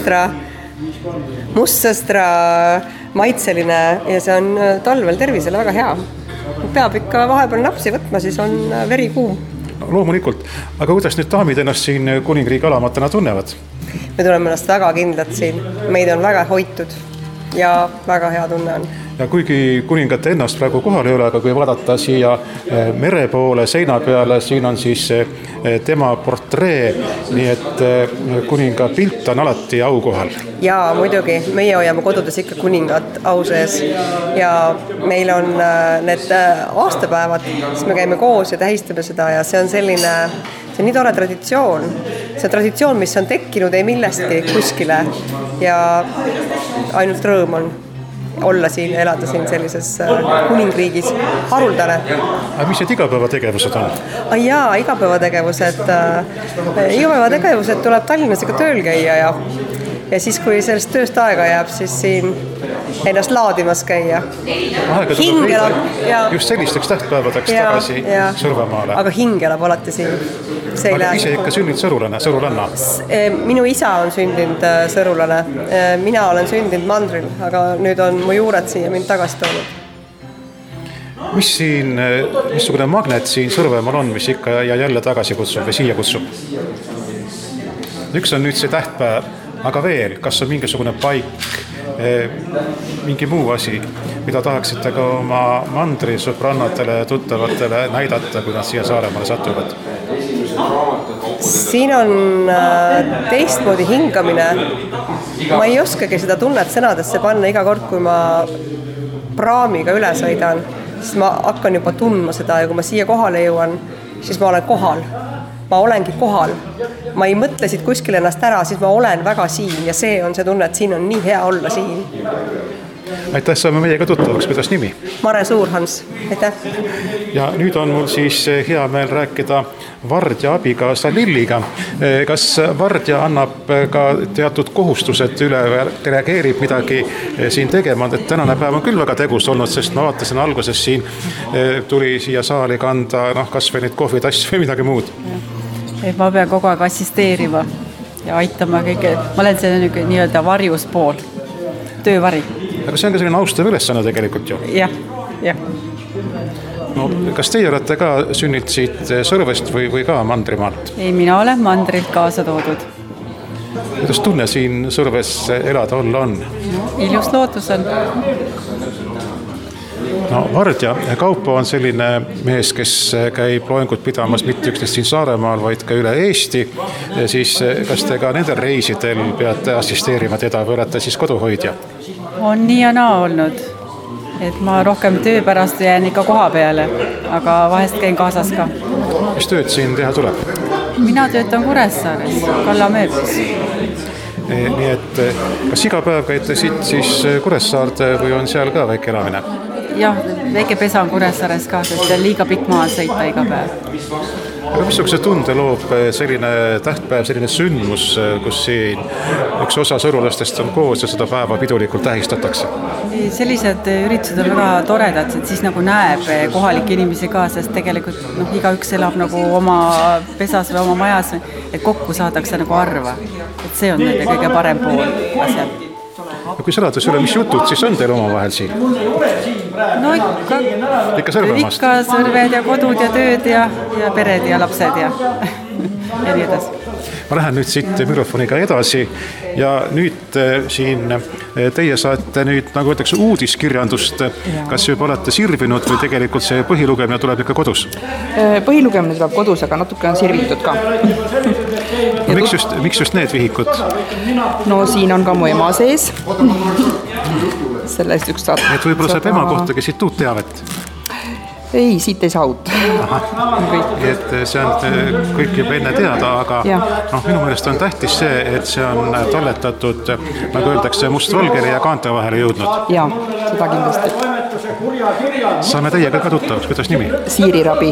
mustsõstra maitseline ja see on talvel tervisele väga hea. Peab ikka vahepeal napsi võtma, siis on veri kuum. Loomulikult, aga kuidas nüüd daamid ennast siin kuningriigi alamatena tunnevad? Me tunneme ennast väga kindlad siin, meid on väga hoitud ja väga hea tunne on. Ja kuigi kuningat ennast praegu kohal ei ole, aga kui vaadata siia mere poole seina peale, siin on siis tema portree, nii et kuninga pilt on alati aukohal. Jaa, muidugi, meie hoiame kodudes ikka kuningat au sees ja meil on need aastapäevad, siis me käime koos ja tähistame seda ja see on selline, see on nii tore traditsioon. See on traditsioon, mis on tekkinud ei millestki kuskile ja ainult rõõm on olla siin, elada siin sellises kuningriigis, haruldane. Aga mis need igapäevategevused on? Jaa, igapäevategevused tuleb Tallinnas ikka tööl käia ja siis, kui sellest tööst aega jääb, siis siin ennast laadimas käia. Just sellisteks tähtpäevadeks tagasi Sõrvamaale. Aga hingelab alati siin. Aga ise ikka sünnid Sõrulanna? Minu isa on sündinud Sõrulane. Mina olen sündinud Mandril, aga nüüd on mu juured siia mind tagasi toonud. Missugune magnet siin Sõrvemaal on, mis ikka ja jälle tagasi kutsub või siia kutsub? Üks on nüüd see tähtpäev, aga veel, kas on mingisugune paik, mingi muu asi, mida tahaksite ka oma mandri sõbrannatele ja tuttavatele näidata, kui nad siia Saaremaale satuvad? Siin on teistmoodi hingamine. Ma ei oskagi seda tunnet sõnadesse panna iga kord, kui ma praamiga üle sõidan, siis ma hakkan juba tundma seda ja kui ma siia kohale jõuan, siis ma olen kohal. Ma olengi kohal. Ma ei mõtle siit kuskil ennast ära, siis ma olen väga siin ja see on see tunne, et siin on nii hea olla siin. Aitäh, saame meiega tuttavaks, kuidas nimi? Mare Suurhans, aitäh. Ja nüüd on mul siis hea meel rääkida Vardja abikaasa Lilliga. Kas Vardja annab ka teatud kohustused üle, reageerib midagi siin tegema? Tänane päev on küll väga tegus olnud, sest ma vaatasin alguses siin tuli siia saali kanda kas või neid kohvitass või midagi muud. Ma pean kogu aeg assisteerima ja aitama kõige. Ma olen selle nii-öelda varjus pool, töövari. Aga see on ka selline austav ülesanne tegelikult ju. Jah. No, kas teie olete ka sünnilt siit Sõrvest või ka Mandrimaalt? Ei, mina olen Mandrilt kaasa toodud. Kuidas tunne siin Sõrves elada olla on? Ilus loodus on. No, Vardja Kaupo on selline mees, kes käib loengut pidamas mitte üksnes siin Saaremaal, vaid ka üle Eesti. Ja siis, kas te ka nendel reisidel peate assisteerima teda või olete siis koduhoidja? On nii ja naa olnud. Et ma rohkem töö pärast jään ikka koha peale, aga vahest käin kaasas ka. Mis tööd siin teha tuleb? Mina töötan Kuressaares, Kalla mööblis. Nii et kas iga päev käite siit siis Kuressaarde või on seal ka väike elamine? Jah, väike pesa on Kuressaares ka, sest liiga pikk maa sõita iga päev. Aga missuguse tunde loob selline tähtpäev, selline sündmus, kus siin üks osa sõrulastest on koos ja seda päeva pidulikult tähistatakse? Sellised üritused on väga toredad, et siis nagu näeb kohalikke inimesi ka, sest tegelikult igaüks elab nagu oma pesas või oma majas, et kokku saadakse nagu arva. Et see on nende kõige parem pool asjad. kui salatus ei ole, mis jutud siis on teil omavahel siin? No ikka Sõrvemaast? Ikka Sõrved ja kodud ja tööd ja pered ja lapsed ja nii edasi. Ma lähen nüüd siit mikrofoniga edasi ja nüüd siin teie saate nüüd, nagu öeldakse, uudiskirjandust. Kas juba olete sirvinud või tegelikult see põhilugemine tuleb ikka kodus? Põhilugemine tuleb kodus, aga natuke on sirvitud ka. Miks just need vihikud? No siin on ka mu ema sees. Sellest üks saab. Et võib-olla saab ema kohtagi siit uut teavet? Ei, siit ei saa uut. Et see on kõik juba enne teada, aga minu meelest on tähtis see, et see on talletatud, nagu öeldakse, mustvalgele ja kaante vahele jõudnud. Jaa, seda kindlasti. Saame teiega ka tuttavaks, kuidas nimi? Siiri Rabi.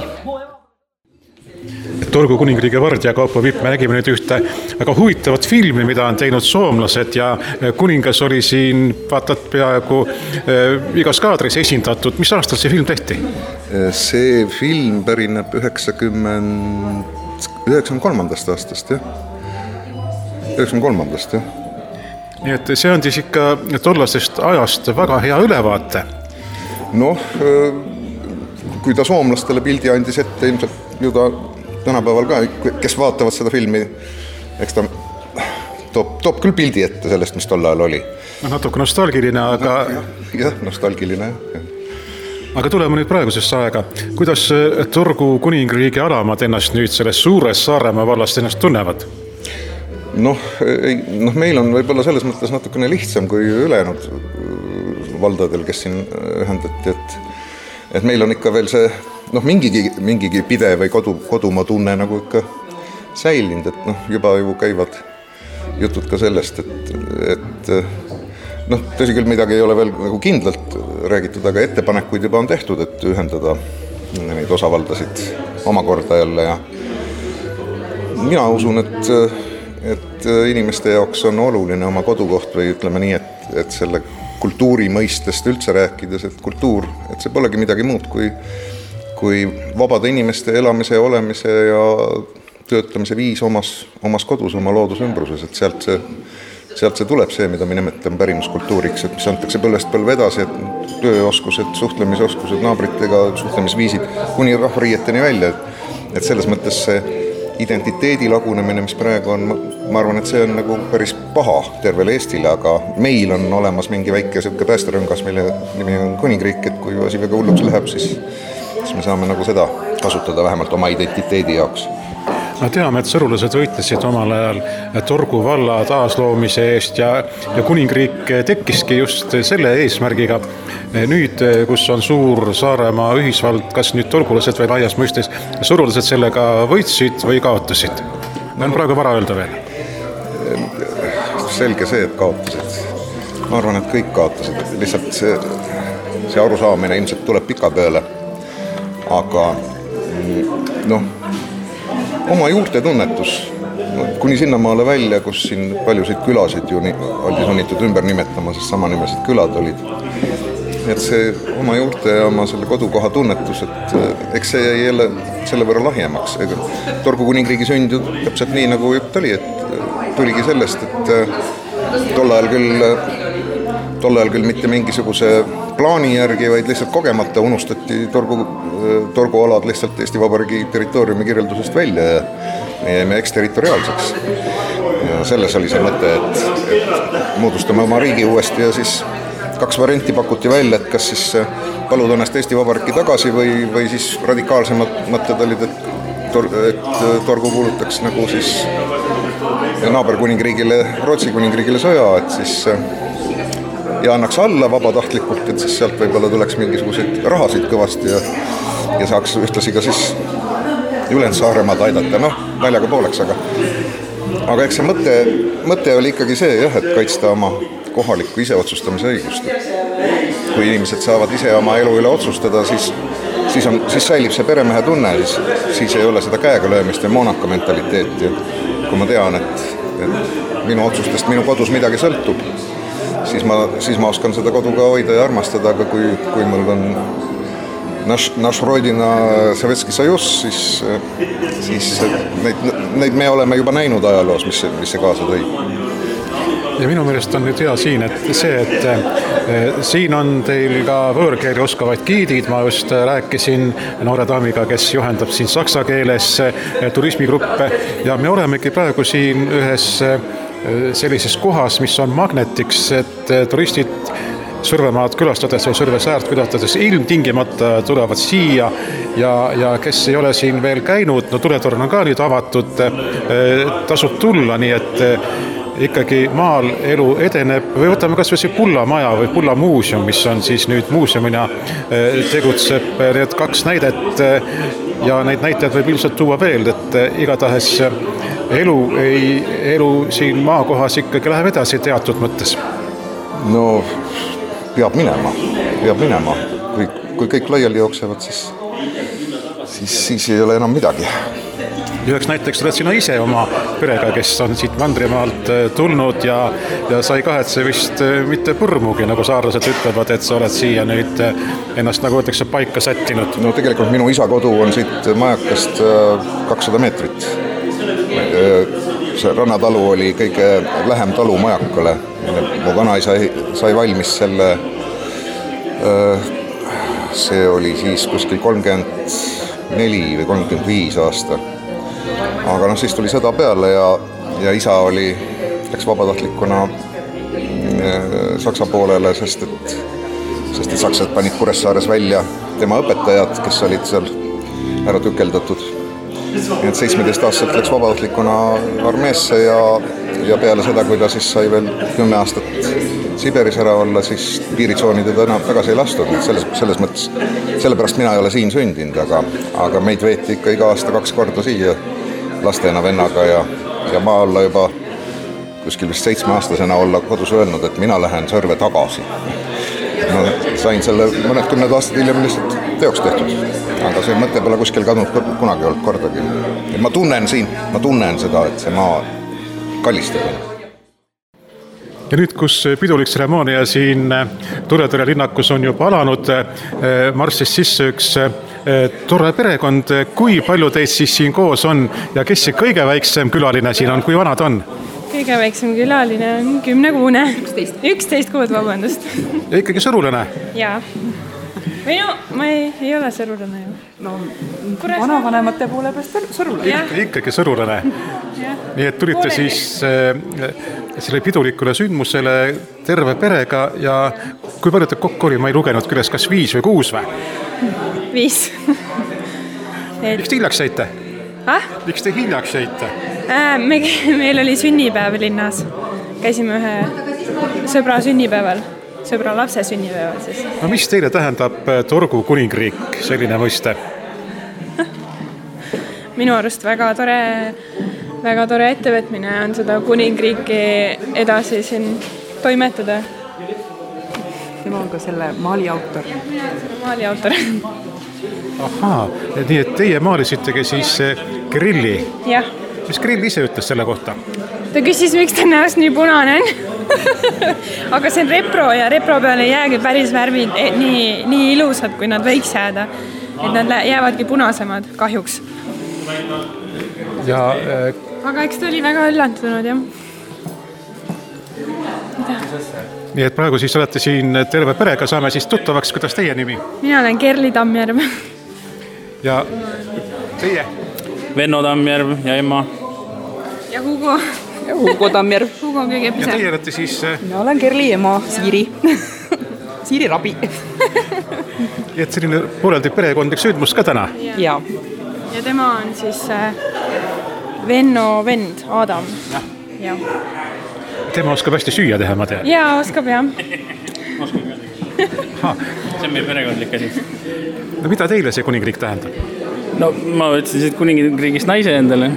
Torgu kuningriigi vardja Kaupo Vipp, me nägime nüüd ühte väga huvitavat filmi, mida on teinud soomlased ja kuningas oli siin vaatad peaaegu igas kaadris esindatud. Mis aastal see film tehti? See film pärineb 93. aastast, jah. 93. jah. Nii et see on siis ikka tollasest ajast väga hea ülevaate. Noh, kui ta soomlastele pildi andis ette, ilmselt ju ta tänapäeval ka, kes vaatavad seda filmi, eks ta toob küll pildi ette sellest, mis tol ajal oli. Natuke nostalgiline, aga... Jah, nostalgiline, jah. Aga tuleme nüüd praegusesse aega. Kuidas Torgu kuningriigi alamad ennast nüüd selles suures Saaremaa vallast ennast tunnevad? Noh, meil on võib-olla selles mõttes natukene lihtsam kui ülejäänud valdadel, kes siin ühendati, et meil on ikka veel see mingigi pide või kodumaa tunne nagu ikka säilinud, et juba ju käivad jutud ka sellest, et tõsi küll midagi ei ole veel nagu kindlalt räägitud, aga ettepanekuid juba on tehtud, et ühendada neid osavaldasid omakorda jälle ja mina usun, et inimeste jaoks on oluline oma kodukoht või ütleme nii, et selle kultuuri mõistest üldse rääkides, et kultuur, et see polegi midagi muud kui vabade inimeste elamise ja olemise ja töötamise viis omas kodus, oma loodusümbruses, et sealt see tuleb see, mida me nimetame pärimuskultuuriks, et mis antakse põlvest põlve edasi, et tööoskused, suhtlemisoskused, naabritega, suhtlemisviisid kuni rahvariieteni välja, et selles mõttes see identiteedi lagunemine, mis praegu on, ma arvan, et see on nagu päris paha tervele Eestile, aga meil on olemas mingi väike selline päästerõngas, mille nimi on kuningriik, et kui asi väga hulluks läheb, siis me saame nagu seda kasutada vähemalt oma identiteedi jaoks. No teame, et sõrulased võitlesid omal ajal Torgu valla taasloomise eest ja kuningriik tekkiski just selle eesmärgiga. Nüüd, kus on suur Saaremaa ühisvald, kas nüüd torgulased või laias mõistes sõrulased sellega võitsid või kaotasid? On praegu vara öelda veel? Selge see, et kaotasid. Ma arvan, et kõik kaotasid. Lihtsalt see arusaamine ilmselt tuleb pika peale. Aga oma juurte tunnetus kuni sinnamaale välja, kus siin paljusid külasid ju oli sunnitud ümber nimetama, sest samanimelised külad olid. Et see oma juurte ja oma selle kodukoha tunnetus, et eks see jäi jälle selle võrra lahjemaks. Torgu kuningriigi sünd ju täpselt nii, nagu jutt oli, et tuligi sellest, et tol ajal küll mitte mingisuguse plaani järgi, vaid lihtsalt kogemata unustati Torgu alad lihtsalt Eesti Vabariigi territooriumi kirjeldusest välja ja me jäime eksterritoriaalseks. Ja selles oli see mõte, et moodustame oma riigi uuesti ja siis 2 varianti pakuti välja, et kas siis paluda ennast Eesti Vabariiki tagasi või siis radikaalsemad mõtted olid, et Torgu kuulutaks nagu siis naaberkuningriigile, Rootsi kuningriigile sõja, et siis ja annaks alla vabatahtlikult, et siis sealt võib-olla tuleks mingisuguseid rahasid kõvasti ja saaks ühtlasi ka siis ülejäänud Saaremaad aidata, naljaga pooleks, aga eks see mõte oli ikkagi see, jah, et kaitsta oma kohalikku iseotsustamise õigust. Kui inimesed saavad ise oma elu üle otsustada, siis säilib see peremehe tunne, siis ei ole seda käega löömist ja moonaka mentaliteeti. Kui ma tean, et minu otsustest minu kodus midagi sõltub, siis ma oskan seda kodu ka hoida ja armastada, aga kui mul on naš rodina Sovetski Sojus, siis neid me oleme juba näinud ajaloos, mis see kaasa tõi. ja minu meelest on nüüd hea siin, et see, et siin on teil ka võõrkeeli oskavaid giidid, ma just rääkisin noore daamiga, kes juhendab siin saksa keeles turismigruppe ja me olemegi praegu siin ühes sellises kohas, mis on magnetiks, et turistid Sõrvemaad külastades või Sõrve säärt külastades ilmtingimata tulevad siia ja kes ei ole siin veel käinud, no tuletorn on ka nüüd avatud, tasub tulla, nii et ikkagi maal elu edeneb või võtame kas või see Pulla maja või Pulla muuseum, mis on siis nüüd muuseumina tegutseb, need 2 näidet ja neid näitajaid võib ilmselt tuua veel, et igatahes elu siin maakohas ikkagi läheb edasi teatud mõttes. No peab minema. Kui kõik laiali jooksevad, siis ei ole enam midagi. Üheks näiteks oled sina ise oma perega, kes on siit Mandrimaalt tulnud ja sa ei kahetse vist mitte põrmugi, nagu saarlased ütlevad, et sa oled siia nüüd ennast, nagu öeldakse, paika sättinud. No tegelikult minu isa kodu on siit majakast 200 meetrit. See rannatalu oli kõige lähem talu majakale. Mu vanaisa sai valmis selle, see oli siis kuskil 34 või 35 aasta. Aga siis tuli sõda peale ja isa läks vabatahtlikuna Saksa poolele, sest et saksad panid Kuressaares välja tema õpetajad, kes olid seal ära tükeldatud. Nii et 17-aastaselt läks vabatahtlikuna armeesse ja peale seda, kui ta siis sai veel 10 aastat Siberis ära olla, siis piiritsoonid teda tagasi ei lastud. Selles mõttes, sellepärast mina ei ole siin sündinud, aga meid veeti ikka iga aasta 2 korda siia lastena vennaga ja ma olla juba kuskil vist 7-aastasena olla kodus öelnud, et mina lähen Sõrve tagasi. Ma sain selle mõned 10 aastat hiljem lihtsalt teoks tehtud, aga see mõte pole kuskil kadunud kunagi olnud kordagi. Ma tunnen seda, et see maa kallistab. Ja nüüd, kus pidulik tseremoonia siin Tuletõrje linnakus on juba alanud, marssis sisse üks tore perekond. Kui palju teid siis siin koos on ja kes see kõige väiksem külaline siin on, kui vanad on? Kõige väiksem külaline on 10-kuune. 11 kuud, vabandust. Ja ikkagi sõrulane? Jaa. Või no, ma ei ole sõrulane ju. No, vanavanemate poole peast sõrulane. Ikkagi sõrulane. Nii et tulite siis selle pidulikule sündmusele terve perega ja kui palju te kokku oli, ma ei lugenud küles, kas 5 või 6 või? 5. Miks te hiljaks jäite? Miks te hiljaks jäite? Meil oli sünnipäev linnas. Käisime ühe sõbra sünnipäeval, sõbra lapse sünnipäeval siis. No mis teile tähendab Torgu kuningriik, selline mõiste? Minu arust väga tore ettevõtmine on seda kuningriiki edasi siin toimetada. Tema on ka selle maali autor. Maali autor. Ahaa, nii et teie maalisitegi siis grilli. Jah. Mis grill ise ütles selle kohta? Ta küsis, miks ta näost nii punane on. Aga see on repro ja repro peal ei jäägi päris värvid nii ilusad, kui nad võiks jääda. Et nad jäävadki punasemad, kahjuks. Aga eks ta oli väga üllantunud, jah. Nii et praegu siis olete siin terve perega, saame siis tuttavaks, kuidas teie nimi? Mina olen Kerli Tammjärv. Ja teie? Venno Tammjärv ja Emma. Ja Hugo. Ja Hugo Tammjärv. Hugo on kõige pisem. Ja teie olete siis... Mina olen Kerli ema, Siiri. Siiri Rabi. Ja et selline pooleldi perekondlik sündmus ka täna? Ja. Ja tema on siis Venno vend, Adam. Ja. Tema oskab hästi süüa teha, ma tean. Jaa, oskab jah. See on meie perekondlik asi. No mida teile see kuningriik tähendab? No ma võtsin siit kuningriigist naise endale.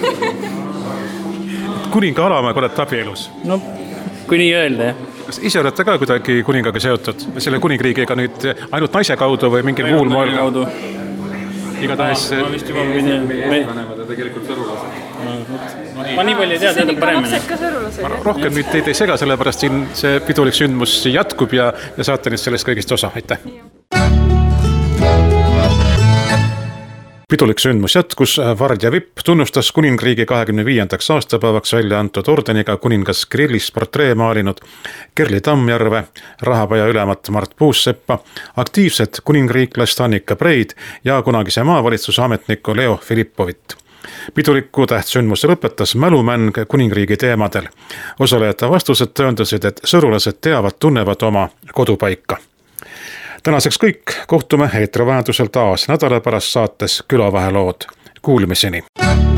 Kuninga Alamaga olete abielus? No, kui nii öelda, jah. Kas ise olete ka kuidagi kuningaga seotud? Selle kuningriigiga nüüd ainult naise kaudu või mingil muul moel? Kaudu. Igatahes... Ma vist juba võin... Vanemad on tegelikult sõrulased. Ma nii palju ei tea, seda paremini. Rohkem nüüd teid ei sega, sellepärast siin see pidulik sündmus jätkub ja saate nüüd sellest kõigist osa. Aitäh! pidulik sündmus jätkus, Vardja Vipp tunnustas kuningriigi 25. aastapäevaks välja antud ordeniga kuningas Kirillist portree maalinud Kerli Tammjärve, Rahapaja ülemat Mart Puusseppa, aktiivset kuningriiklast Annika Breid ja kunagise maavalitsuse ametnikku Leo Filippovit. Piduliku tähtsündmuse lõpetas mälumäng kuningriigi teemadel. Osalejate vastused tõendasid, et sõrulased tunnevad oma kodupaika. Tänaseks kõik, kohtume eetrivahendusel taas nädala pärast saates Külavahelood. Kuulmiseni!